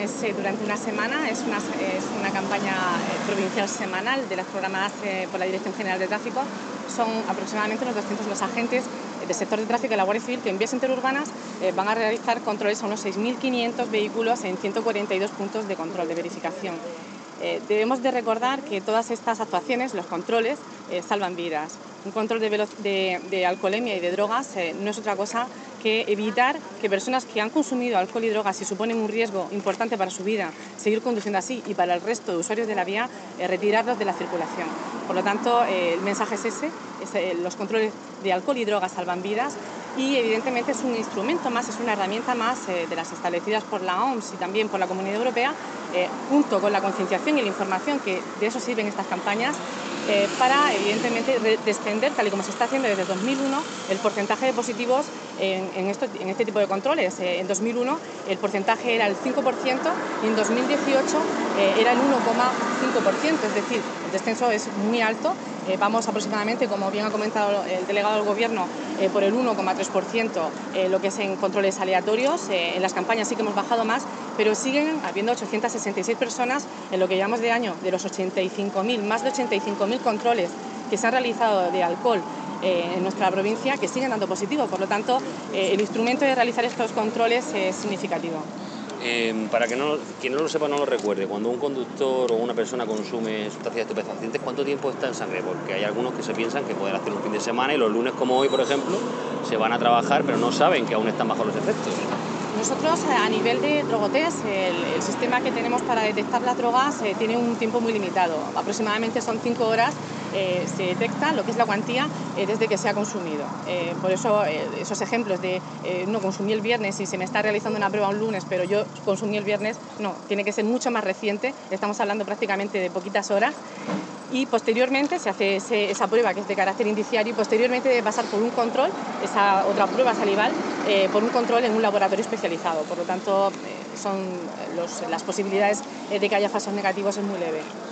es durante una semana, es una campaña provincial semanal de las programadas por la Dirección General de Tráfico. Son aproximadamente unos 200 los agentes del sector de tráfico de la Guardia Civil que en vías interurbanas van a realizar controles a unos 6.500 vehículos en 142 puntos de control, de verificación. Debemos de recordar que todas estas actuaciones, los controles, salvan vidas. Un control de alcoholemia y de drogas no es otra cosa que evitar que personas que han consumido alcohol y drogas y suponen un riesgo importante para su vida, seguir conduciendo así y para el resto de usuarios de la vía, retirarlos de la circulación. Por lo tanto, el mensaje es ese, los controles de alcohol y drogas salvan vidas y evidentemente es un instrumento más, es una herramienta más de las establecidas por la OMS y también por la Comunidad Europea, junto con la concienciación y la información, que de eso sirven estas campañas, para evidentemente descender, tal y como se está haciendo desde 2001, el porcentaje de positivos en este tipo de controles. En 2001 el porcentaje era el 5% y en 2018 era el 1,5%, es decir, el descenso es muy alto. Vamos aproximadamente, como bien ha comentado el delegado del Gobierno, por el 1,3% lo que es en controles aleatorios. En las campañas sí que hemos bajado más, pero siguen habiendo 866 personas en lo que llevamos de año, de los 85.000, más de 85.000 controles que se han realizado de alcohol en nuestra provincia, que siguen dando positivo. Por lo tanto, el instrumento de realizar estos controles es significativo. Para que quien no lo sepa, no lo recuerde, cuando un conductor o una persona consume sustancias estupefacientes, ¿cuánto tiempo está en sangre? Porque hay algunos que se piensan que pueden hacer un fin de semana y los lunes, como hoy, por ejemplo, se van a trabajar, pero no saben que aún están bajo los efectos. Nosotros, a nivel de drogotest, el sistema que tenemos para detectar las drogas tiene un tiempo muy limitado. Aproximadamente son 5 horas, se detecta lo que es la cuantía desde que se ha consumido. Por eso esos ejemplos de no consumí el viernes y se me está realizando una prueba un lunes, pero yo consumí el viernes, no, tiene que ser mucho más reciente. Estamos hablando prácticamente de poquitas horas. Y posteriormente se hace esa prueba, que es de carácter indiciario, y posteriormente debe pasar por un control, esa otra prueba salival, por un control en un laboratorio especializado. Por lo tanto, las posibilidades de que haya falsos negativos es muy leve.